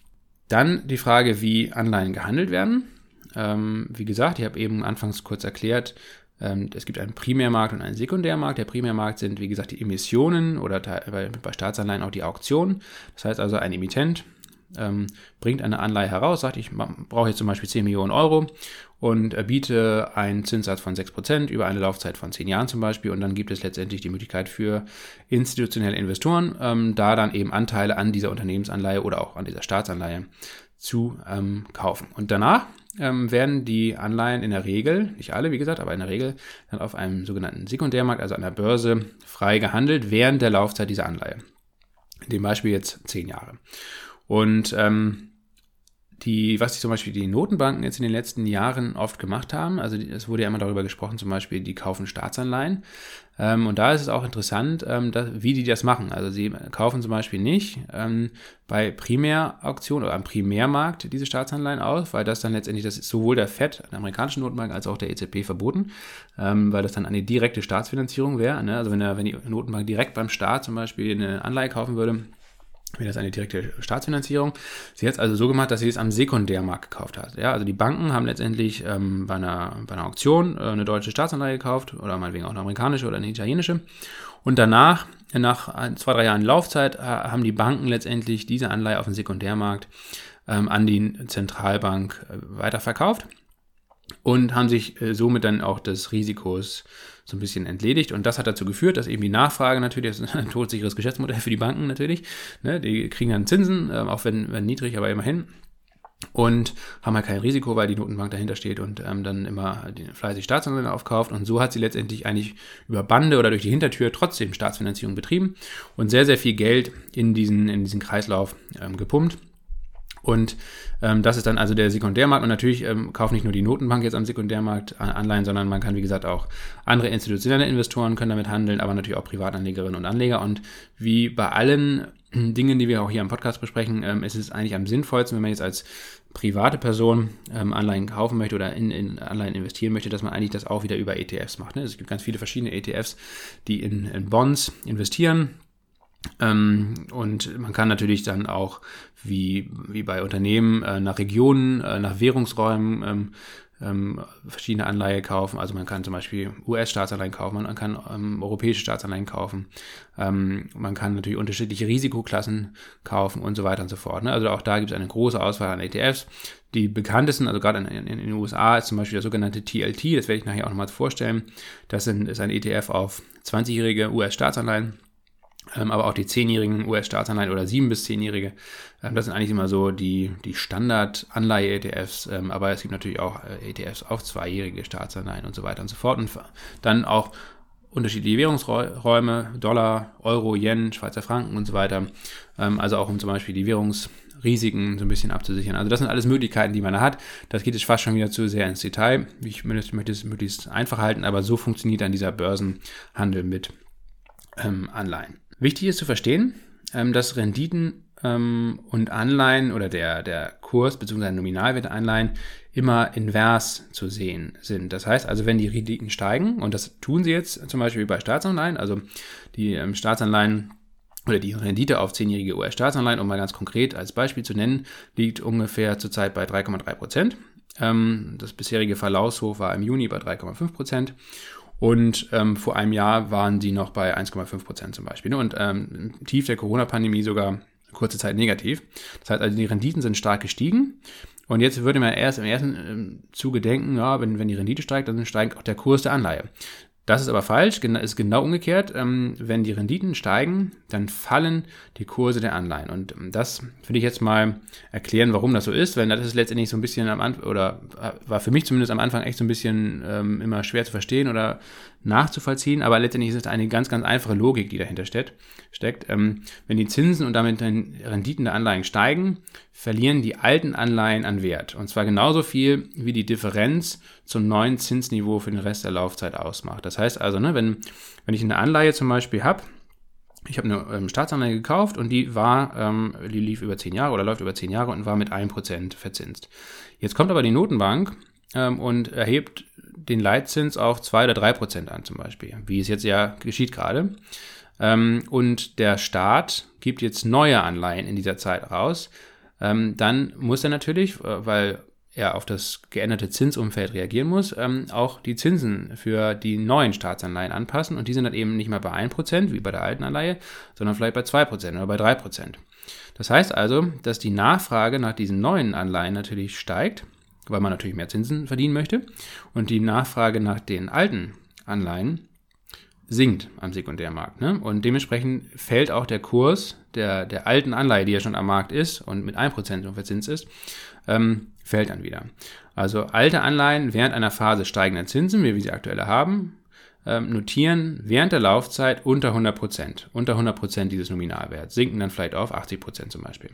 Dann die Frage, wie Anleihen gehandelt werden. Wie gesagt, ich habe eben anfangs kurz erklärt, es gibt einen Primärmarkt und einen Sekundärmarkt. Der Primärmarkt sind, wie gesagt, die Emissionen oder bei Staatsanleihen auch die Auktionen. Das heißt also, ein Emittent bringt eine Anleihe heraus, sagt, ich brauche jetzt zum Beispiel 10 Millionen Euro und biete einen Zinssatz von 6% über eine Laufzeit von 10 Jahren zum Beispiel, und dann gibt es letztendlich die Möglichkeit für institutionelle Investoren, da dann eben Anteile an dieser Unternehmensanleihe oder auch an dieser Staatsanleihe zu kaufen. Und danach werden die Anleihen in der Regel, nicht alle wie gesagt, aber in der Regel dann auf einem sogenannten Sekundärmarkt, also an der Börse, frei gehandelt während der Laufzeit dieser Anleihe. In dem Beispiel jetzt 10 Jahre. Und was zum Beispiel die Notenbanken jetzt in den letzten Jahren oft gemacht haben, also es wurde ja immer darüber gesprochen, zum Beispiel, die kaufen Staatsanleihen. Und da ist es auch interessant, wie die das machen. Also sie kaufen zum Beispiel nicht bei Primärauktionen oder am Primärmarkt diese Staatsanleihen aus, weil das dann letztendlich, das ist sowohl der FED, der amerikanischen Notenbank, als auch der EZB verboten, weil das dann eine direkte Staatsfinanzierung wäre. Ne? Also wenn die Notenbank direkt beim Staat zum Beispiel eine Anleihe kaufen würde, wäre das eine direkte Staatsfinanzierung. Sie hat es also so gemacht, dass sie es am Sekundärmarkt gekauft hat. Ja, also die Banken haben letztendlich bei einer Auktion eine deutsche Staatsanleihe gekauft oder meinetwegen auch eine amerikanische oder eine italienische. Und danach, nach 2-3 Jahren Laufzeit, haben die Banken letztendlich diese Anleihe auf dem Sekundärmarkt an die Zentralbank weiterverkauft und haben sich somit dann auch des Risikos so ein bisschen entledigt. Und das hat dazu geführt, dass eben die Nachfrage natürlich, das ist ein todsicheres Geschäftsmodell für die Banken natürlich, ne, die kriegen dann Zinsen, auch wenn niedrig, aber immerhin, und haben halt kein Risiko, weil die Notenbank dahinter steht und dann immer fleißig Staatsanleihen aufkauft. Und so hat sie letztendlich eigentlich über Bande oder durch die Hintertür trotzdem Staatsfinanzierung betrieben und sehr, sehr viel Geld in diesen Kreislauf gepumpt. Und das ist dann also der Sekundärmarkt. Und natürlich kauft nicht nur die Notenbank jetzt am Sekundärmarkt Anleihen, sondern man kann, wie gesagt, auch andere institutionelle Investoren können damit handeln, aber natürlich auch Privatanlegerinnen und Anleger. Und wie bei allen Dingen, die wir auch hier im Podcast besprechen, ist es eigentlich am sinnvollsten, wenn man jetzt als private Person Anleihen kaufen möchte oder in Anleihen investieren möchte, dass man eigentlich das auch wieder über ETFs macht. Ne? Es gibt ganz viele verschiedene ETFs, die in Bonds investieren. Und man kann natürlich dann auch, wie bei Unternehmen, nach Regionen, nach Währungsräumen verschiedene Anleihen kaufen. Also man kann zum Beispiel US-Staatsanleihen kaufen, man kann europäische Staatsanleihen kaufen, man kann natürlich unterschiedliche Risikoklassen kaufen und so weiter und so fort. Ne? Also auch da gibt es eine große Auswahl an ETFs. Die bekanntesten, also gerade in den USA, ist zum Beispiel der sogenannte TLT, das werde ich nachher auch nochmal vorstellen. Das ist ein ETF auf 20-jährige US-Staatsanleihen. Aber auch die 10-jährigen US-Staatsanleihen oder 7- bis 10-jährige, das sind eigentlich immer so die Standard-Anleihe-ETFs, aber es gibt natürlich auch ETFs auf 2-jährige Staatsanleihen und so weiter und so fort. Und dann auch unterschiedliche Währungsräume, Dollar, Euro, Yen, Schweizer Franken und so weiter, also auch um zum Beispiel die Währungsrisiken so ein bisschen abzusichern. Also das sind alles Möglichkeiten, die man da hat. Das geht jetzt fast schon wieder zu sehr ins Detail. Ich möchte es möglichst einfach halten, aber so funktioniert dann dieser Börsenhandel mit Anleihen. Wichtig ist zu verstehen, dass Renditen und Anleihen oder der Kurs bzw. Nominalwert der Anleihen immer invers zu sehen sind. Das heißt also, wenn die Renditen steigen, und das tun sie jetzt zum Beispiel bei Staatsanleihen, also die Staatsanleihen oder die Rendite auf 10-jährige US-Staatsanleihen, um mal ganz konkret als Beispiel zu nennen, liegt ungefähr zurzeit bei 3,3%. Das bisherige Verlaufshoch war im Juni bei 3,5%. Und vor einem Jahr waren die noch bei 1,5% zum Beispiel. Und im Tief der Corona-Pandemie sogar kurze Zeit negativ. Das heißt also, die Renditen sind stark gestiegen. Und jetzt würde man erst im ersten Zuge denken, ja, wenn die Rendite steigt, dann steigt auch der Kurs der Anleihe. Das ist aber falsch, ist genau umgekehrt. Wenn die Renditen steigen, dann fallen die Kurse der Anleihen. Und das will ich jetzt mal erklären, warum das so ist, weil das ist letztendlich so ein bisschen war für mich zumindest am Anfang echt so ein bisschen immer schwer zu verstehen oder nachzuvollziehen, aber letztendlich ist es eine ganz, ganz einfache Logik, die dahinter steckt. Wenn die Zinsen und damit die Renditen der Anleihen steigen, verlieren die alten Anleihen an Wert. Und zwar genauso viel, wie die Differenz zum neuen Zinsniveau für den Rest der Laufzeit ausmacht. Das heißt also, ne, wenn ich eine Anleihe zum Beispiel habe, ich habe eine Staatsanleihe gekauft und die lief über 10 Jahre oder läuft über 10 Jahre und war mit 1% verzinst. Jetzt kommt aber die Notenbank und erhebt den Leitzins auf 2 oder 3% an zum Beispiel, wie es jetzt ja geschieht gerade. Und der Staat gibt jetzt neue Anleihen in dieser Zeit raus, dann muss er natürlich, weil er auf das geänderte Zinsumfeld reagieren muss, auch die Zinsen für die neuen Staatsanleihen anpassen. Und die sind dann eben nicht mehr bei 1%, wie bei der alten Anleihe, sondern vielleicht bei 2% oder bei 3%. Das heißt also, dass die Nachfrage nach diesen neuen Anleihen natürlich steigt, weil man natürlich mehr Zinsen verdienen möchte. Und die Nachfrage nach den alten Anleihen sinkt am Sekundärmarkt. Ne? Und dementsprechend fällt auch der Kurs der alten Anleihe, die ja schon am Markt ist und mit 1% verzinst ist, fällt dann wieder. Also alte Anleihen während einer Phase steigender Zinsen, wie wir sie aktuell haben, notieren während der Laufzeit unter 100%. Unter 100% dieses Nominalwerts. Sinken dann vielleicht auf 80% zum Beispiel.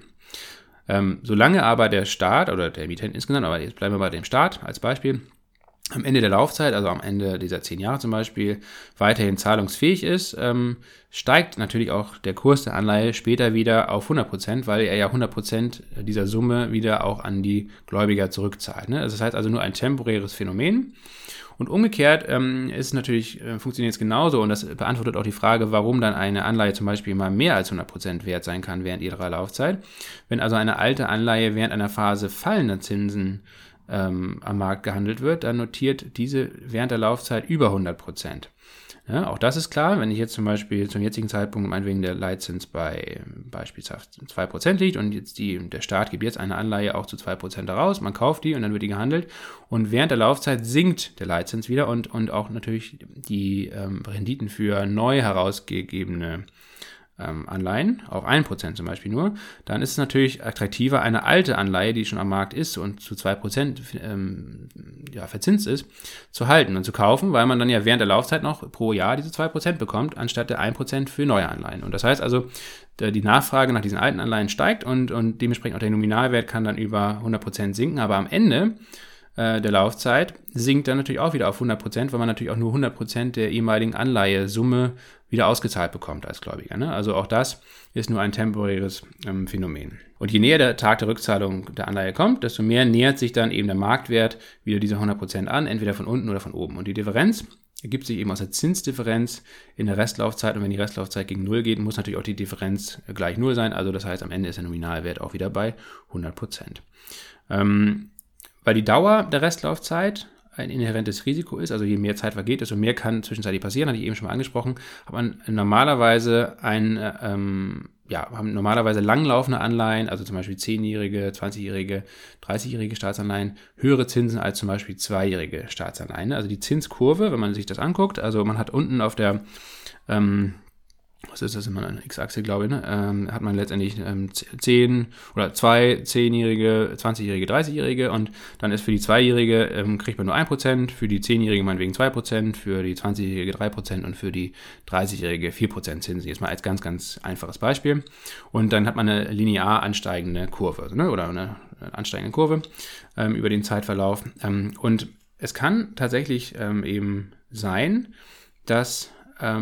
Solange aber der Staat oder der Emittent insgesamt, aber jetzt bleiben wir bei dem Staat als Beispiel, am Ende der Laufzeit, also am Ende dieser 10 Jahre zum Beispiel, weiterhin zahlungsfähig ist, steigt natürlich auch der Kurs der Anleihe später wieder auf 100%, weil er ja 100% dieser Summe wieder auch an die Gläubiger zurückzahlt. Ne? Das heißt also nur ein temporäres Phänomen. Und umgekehrt funktioniert es genauso, und das beantwortet auch die Frage, warum dann eine Anleihe zum Beispiel mal mehr als 100% wert sein kann während ihrer Laufzeit. Wenn also eine alte Anleihe während einer Phase fallender Zinsen am Markt gehandelt wird, dann notiert diese während der Laufzeit über 100%. Ja, auch das ist klar, wenn ich jetzt zum Beispiel zum jetzigen Zeitpunkt meinetwegen der Leitzins bei beispielsweise 2% liegt und jetzt der Staat gibt jetzt eine Anleihe auch zu 2% heraus, man kauft die und dann wird die gehandelt und während der Laufzeit sinkt der Leitzins wieder und auch natürlich die Renditen für neu herausgegebene Anleihen, auf 1% zum Beispiel nur, dann ist es natürlich attraktiver, eine alte Anleihe, die schon am Markt ist und zu 2% verzinst ist, zu halten und zu kaufen, weil man dann ja während der Laufzeit noch pro Jahr diese 2% bekommt, anstatt der 1% für neue Anleihen. Und das heißt also, die Nachfrage nach diesen alten Anleihen steigt und dementsprechend auch der Nominalwert kann dann über 100% sinken, aber am Ende der Laufzeit sinkt dann natürlich auch wieder auf 100%, weil man natürlich auch nur 100% der ehemaligen Anleihesumme wieder ausgezahlt bekommt als Gläubiger. Ne? Also auch das ist nur ein temporäres Phänomen. Und je näher der Tag der Rückzahlung der Anleihe kommt, desto mehr nähert sich dann eben der Marktwert wieder diese 100% an, entweder von unten oder von oben. Und die Differenz ergibt sich eben aus der Zinsdifferenz in der Restlaufzeit. Und wenn die Restlaufzeit gegen 0 geht, muss natürlich auch die Differenz gleich 0 sein. Also das heißt, am Ende ist der Nominalwert auch wieder bei 100%. Weil die Dauer der Restlaufzeit ein inhärentes Risiko ist, also je mehr Zeit vergeht, desto mehr kann zwischenzeitlich passieren, hatte ich eben schon mal angesprochen, hat man normalerweise haben normalerweise langlaufende Anleihen, also zum Beispiel 10-jährige, 20-jährige, 30-jährige Staatsanleihen, höhere Zinsen als zum Beispiel 2-jährige Staatsanleihen. Also die Zinskurve, wenn man sich das anguckt, also man hat unten auf der was ist das immer, eine X-Achse, glaube ich, ne? Hat man letztendlich 10 oder 2 10-jährige, 20-jährige, 30-jährige und dann ist für die 2-jährige kriegt man nur 1%, für die 10-jährige meinetwegen 2%, für die 20-jährige 3% und für die 30-jährige 4% Zinsen. Jetzt mal als ganz, ganz einfaches Beispiel. Und dann hat man eine linear ansteigende Kurve, ne? Oder eine ansteigende Kurve über den Zeitverlauf. Und es kann tatsächlich eben sein, dass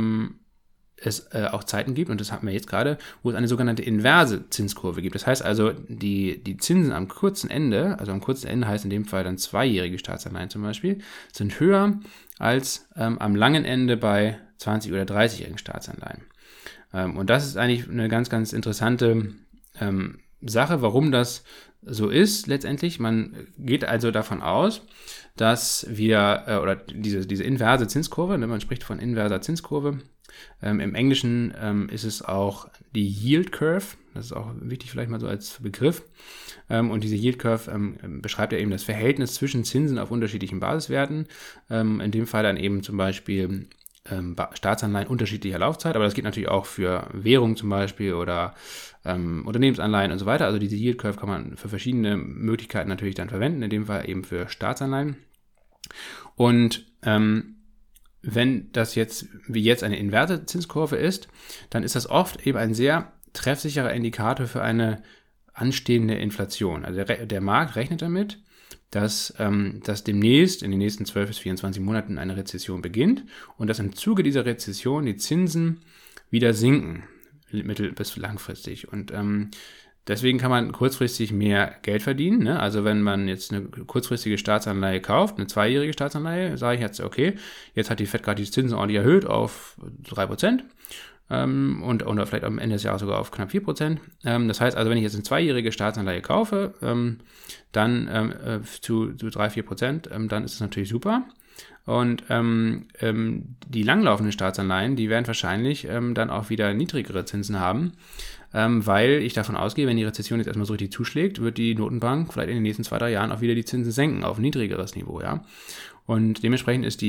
es auch Zeiten gibt, und das hatten wir jetzt gerade, wo es eine sogenannte inverse Zinskurve gibt. Das heißt also, die Zinsen am kurzen Ende, also am kurzen Ende heißt in dem Fall dann 2-jährige Staatsanleihen zum Beispiel, sind höher als am langen Ende bei 20- oder 30-jährigen Staatsanleihen. Und das ist eigentlich eine ganz, ganz interessante Sache, warum das so ist letztendlich. Man geht also davon aus, dass wir, oder diese inverse Zinskurve, man spricht von inverser Zinskurve, im Englischen ist es auch die Yield Curve, das ist auch wichtig vielleicht mal so als Begriff. Und diese Yield Curve beschreibt ja eben das Verhältnis zwischen Zinsen auf unterschiedlichen Basiswerten. In dem Fall dann eben zum Beispiel Staatsanleihen unterschiedlicher Laufzeit, aber das geht natürlich auch für Währung zum Beispiel oder Unternehmensanleihen und so weiter. Also diese Yield Curve kann man für verschiedene Möglichkeiten natürlich dann verwenden, in dem Fall eben für Staatsanleihen. Und wenn das jetzt wie jetzt eine inverse Zinskurve ist, dann ist das oft eben ein sehr treffsicherer Indikator für eine anstehende Inflation. Also der Markt rechnet damit, dass demnächst in den nächsten 12 bis 24 Monaten eine Rezession beginnt und dass im Zuge dieser Rezession die Zinsen wieder sinken, mittel- bis langfristig. Und deswegen kann man kurzfristig mehr Geld verdienen. Ne? Also wenn man jetzt eine kurzfristige Staatsanleihe kauft, eine 2-jährige Staatsanleihe, sage ich jetzt, okay, jetzt hat die FED gerade die Zinsen ordentlich erhöht auf 3%. oder vielleicht am Ende des Jahres sogar auf knapp 4%. Das heißt also, wenn ich jetzt eine 2-jährige Staatsanleihe kaufe, dann zu 3-4%, dann ist es natürlich super. Und die langlaufenden Staatsanleihen, die werden wahrscheinlich dann auch wieder niedrigere Zinsen haben, weil ich davon ausgehe, wenn die Rezession jetzt erstmal so richtig zuschlägt, wird die Notenbank vielleicht in den nächsten 2-3 Jahren auch wieder die Zinsen senken auf ein niedrigeres Niveau. Ja? Und dementsprechend ist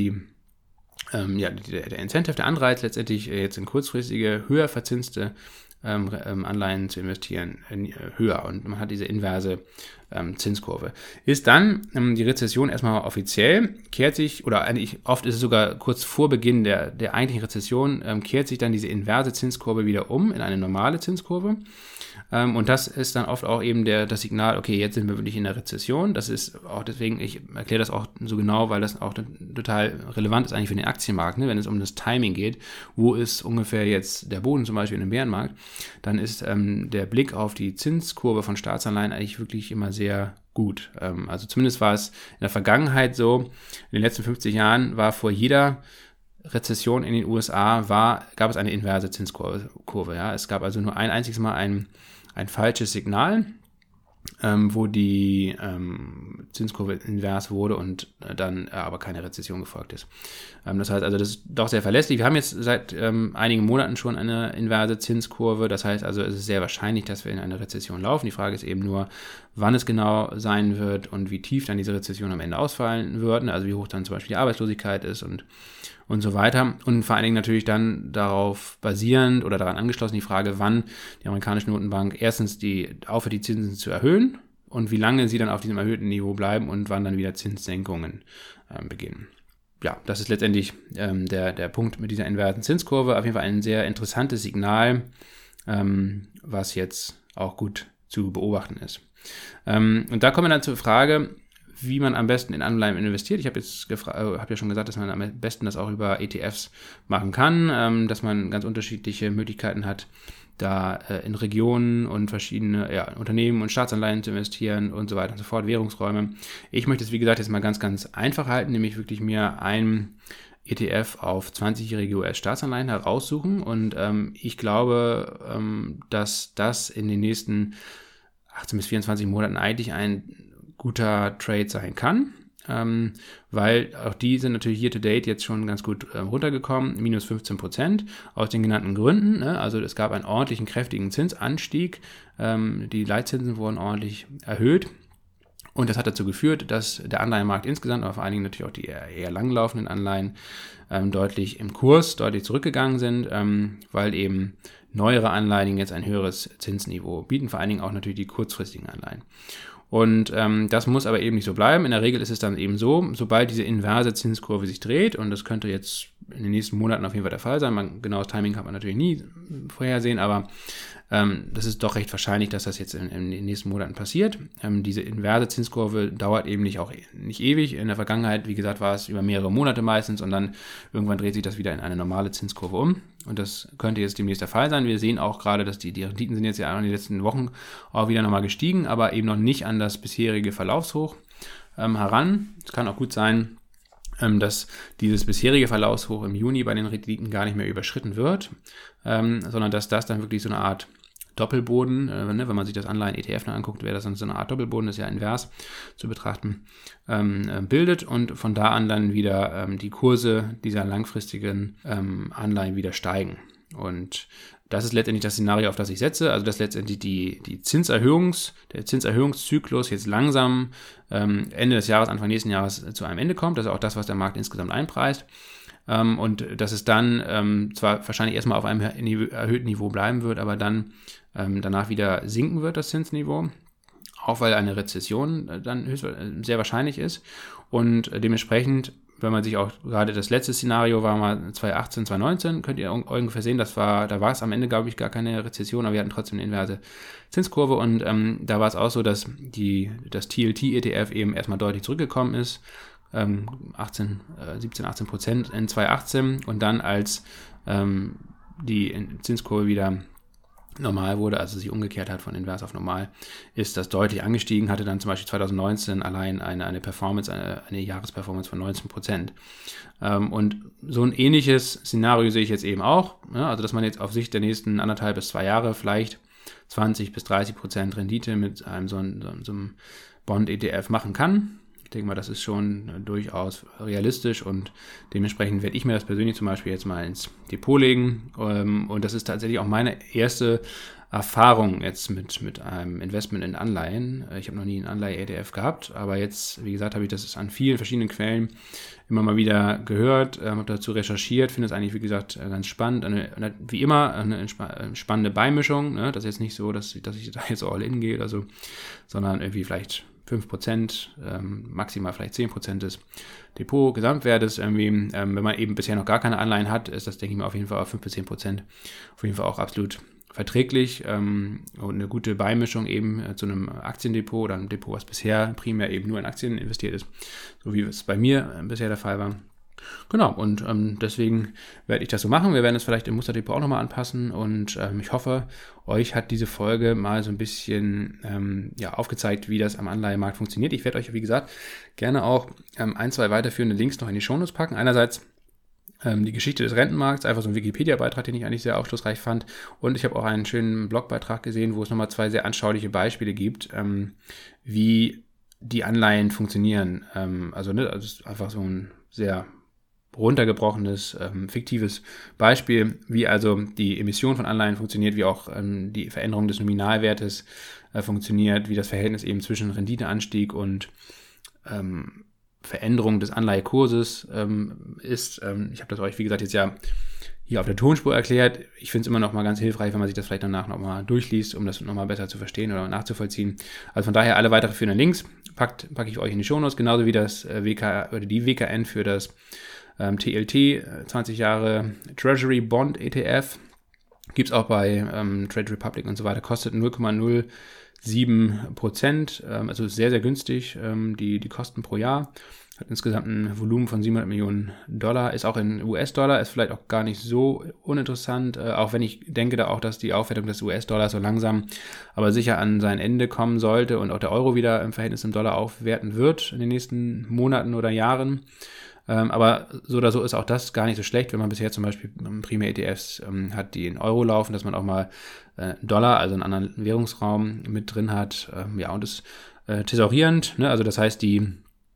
der Incentive, der Anreiz letztendlich jetzt in kurzfristige, höher verzinste Anleihen zu investieren, höher, und man hat diese inverse Zinskurve. Ist dann die Rezession erstmal offiziell, kehrt sich, oder eigentlich oft ist es sogar kurz vor Beginn der eigentlichen Rezession, kehrt sich dann diese inverse Zinskurve wieder um in eine normale Zinskurve. Und das ist dann oft auch eben das Signal, okay, jetzt sind wir wirklich in der Rezession. Das ist auch deswegen, ich erkläre das auch so genau, weil das auch total relevant ist eigentlich für den Aktienmarkt, ne? Wenn es um das Timing geht, wo ist ungefähr jetzt der Boden zum Beispiel in einem Bärenmarkt, dann ist der Blick auf die Zinskurve von Staatsanleihen eigentlich wirklich immer sehr gut. Also zumindest war es in der Vergangenheit so, in den letzten 50 Jahren war vor jeder Rezession in den USA gab es eine inverse Zinskurve. Ja? Es gab also nur ein einziges Mal ein falsches Signal, wo die Zinskurve invers wurde und dann aber keine Rezession gefolgt ist. Das heißt also, das ist doch sehr verlässlich. Wir haben jetzt seit einigen Monaten schon eine inverse Zinskurve. Das heißt also, es ist sehr wahrscheinlich, dass wir in eine Rezession laufen. Die Frage ist eben nur, wann es genau sein wird und wie tief dann diese Rezession am Ende ausfallen wird. Also wie hoch dann zum Beispiel die Arbeitslosigkeit ist und so weiter. Und vor allen Dingen natürlich dann darauf basierend oder daran angeschlossen die Frage, wann die amerikanische Notenbank erstens aufhört, die Zinsen zu erhöhen und wie lange sie dann auf diesem erhöhten Niveau bleiben und wann dann wieder Zinssenkungen beginnen. Ja, das ist letztendlich der Punkt mit dieser inversen Zinskurve. Auf jeden Fall ein sehr interessantes Signal, was jetzt auch gut zu beobachten ist. Und da kommen wir dann zur Frage, wie man am besten in Anleihen investiert. Ich habe ja schon gesagt, dass man am besten das auch über ETFs machen kann, dass man ganz unterschiedliche Möglichkeiten hat, da in Regionen und verschiedene Unternehmen und Staatsanleihen zu investieren und so weiter und so fort, Währungsräume. Ich möchte es, wie gesagt, jetzt mal ganz, ganz einfach halten, nämlich wirklich mir ein ETF auf 20-jährige US-Staatsanleihen heraussuchen, und ich glaube, dass das in den nächsten 18 bis 24 Monaten eigentlich ein guter Trade sein kann, weil auch die sind natürlich year to date jetzt schon ganz gut runtergekommen, minus 15%, aus den genannten Gründen. Ne? Also es gab einen ordentlichen, kräftigen Zinsanstieg, die Leitzinsen wurden ordentlich erhöht. Und das hat dazu geführt, dass der Anleihenmarkt insgesamt, aber vor allen Dingen natürlich auch die eher langlaufenden Anleihen deutlich im Kurs deutlich zurückgegangen sind, weil eben neuere Anleihen jetzt ein höheres Zinsniveau bieten, vor allen Dingen auch natürlich die kurzfristigen Anleihen. Und das muss aber eben nicht so bleiben. In der Regel ist es dann eben so, sobald diese inverse Zinskurve sich dreht, und das könnte jetzt in den nächsten Monaten auf jeden Fall der Fall sein, genaues Timing kann man natürlich nie vorhersehen, aber das ist doch recht wahrscheinlich, dass das jetzt in den nächsten Monaten passiert. Diese inverse Zinskurve dauert eben nicht ewig. In der Vergangenheit, wie gesagt, war es über mehrere Monate meistens, und dann irgendwann dreht sich das wieder in eine normale Zinskurve um. Und das könnte jetzt demnächst der Fall sein. Wir sehen auch gerade, dass die Renditen sind jetzt ja in den letzten Wochen auch wieder nochmal gestiegen, aber eben noch nicht an das bisherige Verlaufshoch heran. Es kann auch gut sein, dass dieses bisherige Verlaufshoch im Juni bei den Renditen gar nicht mehr überschritten wird, sondern dass das dann wirklich so eine Art Doppelboden, wenn man sich das Anleihen-ETF anguckt, wäre das dann so eine Art Doppelboden, das ist ja invers zu betrachten, bildet, und von da an dann wieder die Kurse dieser langfristigen Anleihen wieder steigen. Und das ist letztendlich das Szenario, auf das ich setze, also dass letztendlich der Zinserhöhungszyklus jetzt langsam Ende des Jahres, Anfang nächsten Jahres zu einem Ende kommt. Das ist auch das, was der Markt insgesamt einpreist. Und dass es dann zwar wahrscheinlich erstmal auf einem erhöhten Niveau bleiben wird, aber dann danach wieder sinken wird, das Zinsniveau, auch weil eine Rezession dann sehr wahrscheinlich ist. Und dementsprechend, wenn man sich auch gerade das letzte Szenario war mal 2018, 2019, könnt ihr ungefähr sehen, da war es am Ende, glaube ich, gar keine Rezession, aber wir hatten trotzdem eine inverse Zinskurve, und da war es auch so, dass das TLT-ETF eben erstmal deutlich zurückgekommen ist, 17-18% in 2018, und dann als die Zinskurve wieder normal wurde, also sich umgekehrt hat von invers auf normal, ist das deutlich angestiegen, hatte dann zum Beispiel 2019 allein eine Performance, eine Jahresperformance von 19%. Und so ein ähnliches Szenario sehe ich jetzt eben auch, ja, also dass man jetzt auf Sicht der nächsten 1,5 bis 2 Jahre vielleicht 20 bis 30% Rendite mit so einem Bond-ETF machen kann. Ich denke mal, das ist schon durchaus realistisch und dementsprechend werde ich mir das persönlich zum Beispiel jetzt mal ins Depot legen. Und das ist tatsächlich auch meine erste Erfahrung jetzt mit einem Investment in Anleihen. Ich habe noch nie einen Anleihe-ETF gehabt, aber jetzt, wie gesagt, habe ich das an vielen verschiedenen Quellen immer mal wieder gehört, habe dazu recherchiert, finde es eigentlich, wie gesagt, ganz spannend. Wie immer eine spannende Beimischung. Ne? Das ist jetzt nicht so, dass ich da jetzt all in gehe oder so, sondern irgendwie vielleicht 5%, maximal vielleicht 10% des Depot-Gesamtwertes. Wenn man eben bisher noch gar keine Anleihen hat, ist das, denke ich mal, auf jeden Fall auf 5 bis 10% auf jeden Fall auch absolut verträglich und eine gute Beimischung eben zu einem Aktiendepot oder einem Depot, was bisher primär eben nur in Aktien investiert ist, so wie es bei mir bisher der Fall war. Genau, und deswegen werde ich das so machen. Wir werden es vielleicht im Musterdepot auch nochmal anpassen und ich hoffe, euch hat diese Folge mal so ein bisschen aufgezeigt, wie das am Anleihemarkt funktioniert. Ich werde euch, wie gesagt, gerne auch 1, 2 weiterführende Links noch in die Shownotes packen. Einerseits die Geschichte des Rentenmarkts, einfach so ein Wikipedia-Beitrag, den ich eigentlich sehr aufschlussreich fand. Und ich habe auch einen schönen Blogbeitrag gesehen, wo es nochmal 2 sehr anschauliche Beispiele gibt, wie die Anleihen funktionieren. Also es ist einfach so ein sehr runtergebrochenes, fiktives Beispiel, wie also die Emission von Anleihen funktioniert, wie auch die Veränderung des Nominalwertes funktioniert, wie das Verhältnis eben zwischen Renditeanstieg und Veränderung des Anleihekurses ist. Ich habe das euch, wie gesagt, jetzt ja hier auf der Tonspur erklärt. Ich finde es immer noch mal ganz hilfreich, wenn man sich das vielleicht danach noch mal durchliest, um das noch mal besser zu verstehen oder nachzuvollziehen. Also von daher alle weiteren führenden Links packe ich euch in die Shownotes, genauso wie das die WKN für das TLT, 20 Jahre Treasury Bond ETF. Gibt es auch bei Trade Republic und so weiter, kostet 0,07%, also sehr, sehr günstig, die Kosten pro Jahr. Hat insgesamt ein Volumen von $700 Millionen, ist auch in US-Dollar, ist vielleicht auch gar nicht so uninteressant, auch wenn ich denke da auch, dass die Aufwertung des US-Dollars so langsam, aber sicher an sein Ende kommen sollte und auch der Euro wieder im Verhältnis zum Dollar aufwerten wird in den nächsten Monaten oder Jahren. Aber so oder so ist auch das gar nicht so schlecht, wenn man bisher zum Beispiel primär ETFs hat, die in Euro laufen, dass man auch mal Dollar, also einen anderen Währungsraum mit drin hat. Und das tesorierend, ne? Also das heißt, die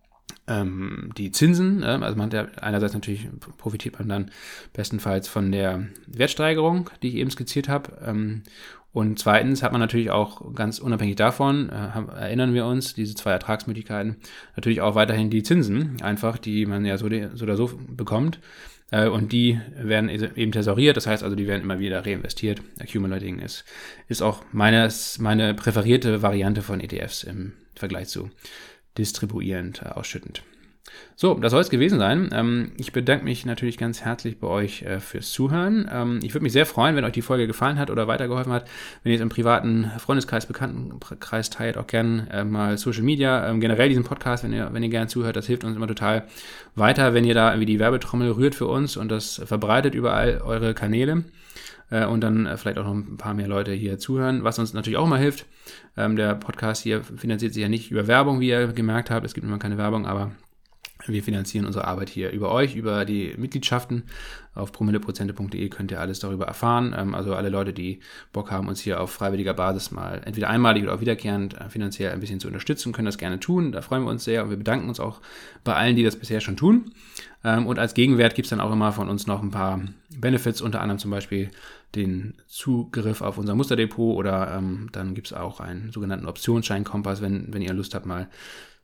Zinsen, also man hat ja einerseits natürlich profitiert man dann bestenfalls von der Wertsteigerung, die ich eben skizziert habe. Und zweitens hat man natürlich auch ganz unabhängig davon, erinnern wir uns, diese 2 Ertragsmöglichkeiten, natürlich auch weiterhin die Zinsen, einfach, die man ja so oder so bekommt. Und die werden eben tesoriert, das heißt also, die werden immer wieder reinvestiert. Accumulating ist auch meine präferierte Variante von ETFs im Vergleich zu distribuierend, ausschüttend. So, das soll es gewesen sein. Ich bedanke mich natürlich ganz herzlich bei euch fürs Zuhören. Ich würde mich sehr freuen, wenn euch die Folge gefallen hat oder weitergeholfen hat, wenn ihr es im privaten Freundeskreis, Bekanntenkreis teilt, auch gerne mal Social Media, generell diesen Podcast, wenn ihr gerne zuhört, das hilft uns immer total weiter, wenn ihr da irgendwie die Werbetrommel rührt für uns und das verbreitet über all eure Kanäle. Und dann vielleicht auch noch ein paar mehr Leute hier zuhören, was uns natürlich auch immer hilft. Der Podcast hier finanziert sich ja nicht über Werbung, wie ihr gemerkt habt. Es gibt immer keine Werbung, aber wir finanzieren unsere Arbeit hier über euch, über die Mitgliedschaften. Auf promilleprozente.de könnt ihr alles darüber erfahren. Also alle Leute, die Bock haben, uns hier auf freiwilliger Basis mal entweder einmalig oder auch wiederkehrend finanziell ein bisschen zu unterstützen, können das gerne tun. Da freuen wir uns sehr und wir bedanken uns auch bei allen, die das bisher schon tun. Und als Gegenwert gibt es dann auch immer von uns noch ein paar Benefits, unter anderem zum Beispiel den Zugriff auf unser Musterdepot oder dann gibt es auch einen sogenannten Optionsschein-Kompass, wenn ihr Lust habt, mal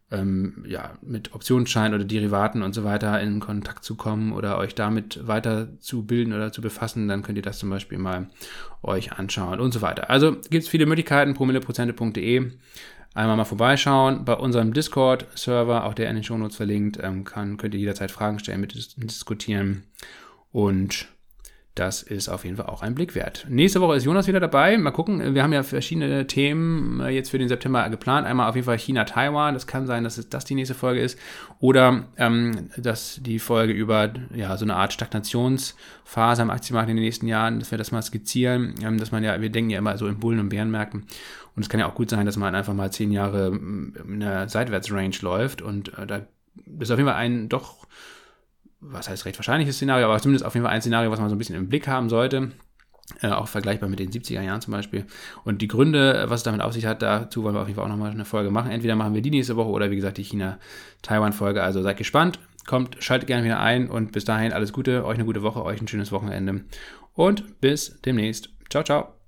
mit Optionsschein oder Derivaten und so weiter in Kontakt zu kommen oder euch damit weiter zu bilden oder zu befassen, dann könnt ihr das zum Beispiel mal euch anschauen und so weiter. Also gibt es viele Möglichkeiten, promilleprozente.de. Einmal mal vorbeischauen. Bei unserem Discord-Server, auch der in den Shownotes verlinkt, könnt ihr jederzeit Fragen stellen, mit diskutieren. Und das ist auf jeden Fall auch ein Blick wert. Nächste Woche ist Jonas wieder dabei. Mal gucken, wir haben ja verschiedene Themen jetzt für den September geplant. Einmal auf jeden Fall China-Taiwan. Das kann sein, dass das die nächste Folge ist. Oder dass die Folge über so eine Art Stagnationsphase am Aktienmarkt in den nächsten Jahren, dass wir das mal skizzieren. Wir denken ja immer so in Bullen- und Bärenmärkten. Und es kann ja auch gut sein, dass man einfach mal 10 Jahre in einer Seitwärtsrange läuft. Und da ist auf jeden Fall ein doch, was heißt recht wahrscheinliches Szenario, aber zumindest auf jeden Fall ein Szenario, was man so ein bisschen im Blick haben sollte. Auch vergleichbar mit den 70er Jahren zum Beispiel. Und die Gründe, was es damit auf sich hat, dazu wollen wir auf jeden Fall auch nochmal eine Folge machen. Entweder machen wir die nächste Woche oder wie gesagt die China-Taiwan-Folge. Also seid gespannt, schaltet gerne wieder ein und bis dahin alles Gute, euch eine gute Woche, euch ein schönes Wochenende und bis demnächst. Ciao, ciao.